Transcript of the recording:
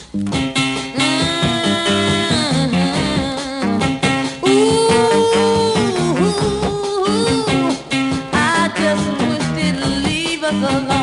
Ooh, I just wish they'd leave us alone.